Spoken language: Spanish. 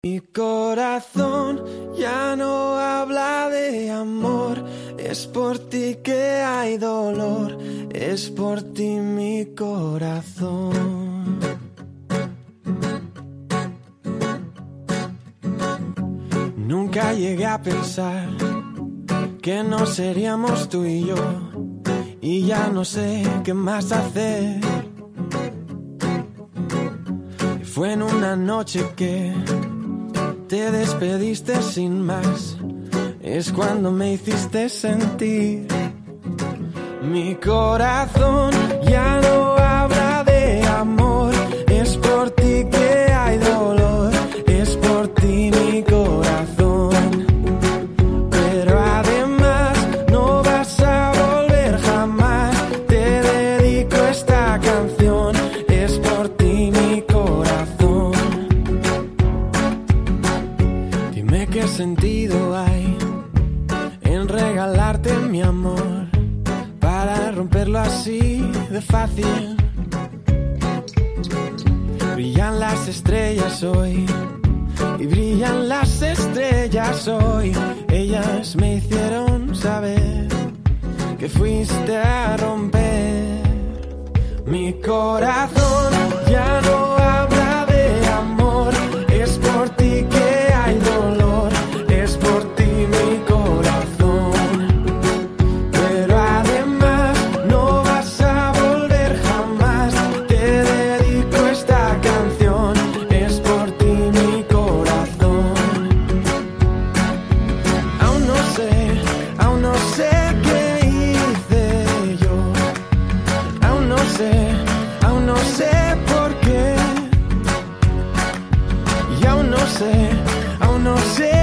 Mi corazón ya no habla de amor, es por ti que hay dolor, es por ti mi corazón. Nunca llegué a pensar que no seríamos tú y yo, y ya no sé qué más hacer. Y fue en una noche que te despediste sin más, es cuando me hiciste sentir. Mi corazón ya no habla de amor, es por ti que hay dolor, es por ti mi corazón. Pero además no vas a volver jamás, te dedico esta canción, es por ti mi corazón. Dime qué sentido hay en regalarte mi amor, para romperlo así de fácil. Brillan las estrellas hoy y brillan las estrellas hoy. Ellas me hicieron saber que fuiste a romper. Mi corazón ya no habla de amor, es por ti que hay dolor, es por ti mi corazón. Pero además no vas a volver jamás, te dedico esta canción, es por ti mi corazón. Aún no sé qué hice yo, aún no sé por qué, y aún no sé